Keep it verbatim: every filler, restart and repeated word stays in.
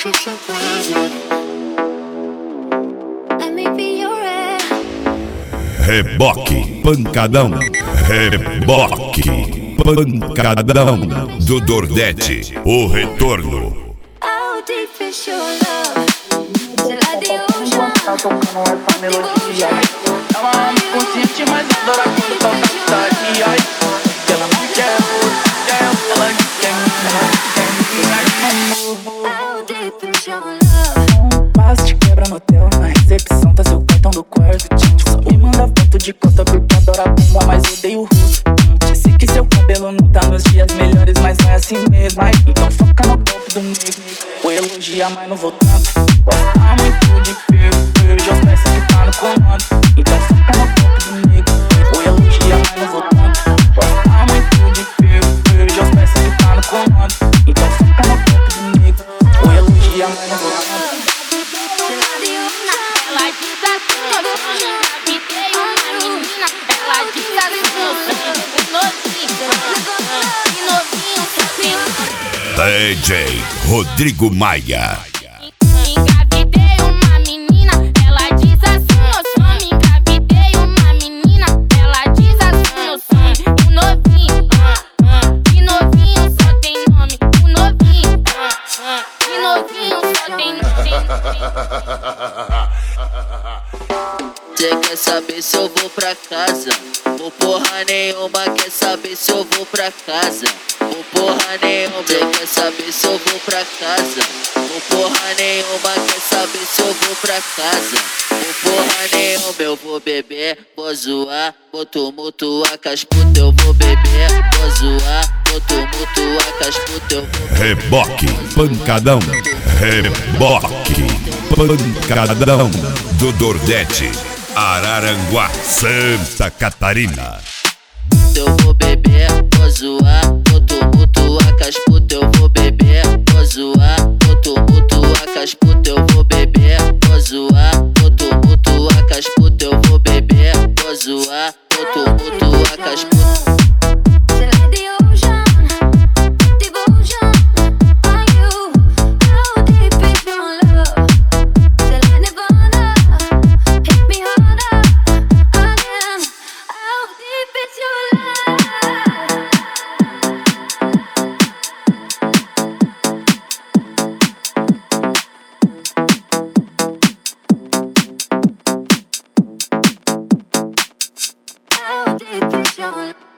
Reboque, pancadão, reboque, pancadão do Dordete, o retorno. Tá tocando essa melodia. Ela ama consciente, mas adora quando toca putaria. Ela não quer outro, quer ela que quer um passo te quebra no hotel, na recepção tá seu cartão do quarto. Só me manda foto de costa porque adora bomba, mas odeio o rosto. Disse que seu cabelo não tá nos dias melhores, mas não é assim mesmo. Ai, então foca no golpe do negro. Vou elogiar, mas não vou tanto. Gosta muito de ferro, já peça que tá no comando. Então foca no golpe do negro. Vou elogiar, mas não vou tanto. Gosta muito de ferro, já peça que tá no comando. Então foca no golpe do negro. Vou elogiar, mas não vou tanto. Ela diz assim, eu sou engravidei uma menina. Ela diz assim, eu sou novinho, novinho, novinho. D J Rodrigo Maia. Engravidei uma menina. Ela diz assim, eu sou engravidei uma menina. Ela diz assim, eu sou o novinho, que novinho só tem nome. O novinho, que novinho só tem nome. Cê quer saber se eu vou pra casa? Por porra nenhuma, quer saber se eu vou pra casa? Por porra nenhuma, cê quer saber se eu vou pra casa? Por porra nenhuma, quer saber se eu vou pra casa? Por porra nenhuma, eu vou beber, vou zoar, vou tumultuar com as putas, eu vou beber, vou zoar, vou tumultuar com as putas, eu vou beber. Reboque, pancadão, reboque, pancadão do Dordete, Araranguá, Santa Catarina. Eu vou beber, vou zoar, vou tumultuar com as putas, eu vou beber, vou zoar, vou tumultuar com as putas, eu vou beber, vou zoar, vou tumultuar com as putas, eu vou beber, vou zoar, vou tumultuar com as putas. How deep is your love?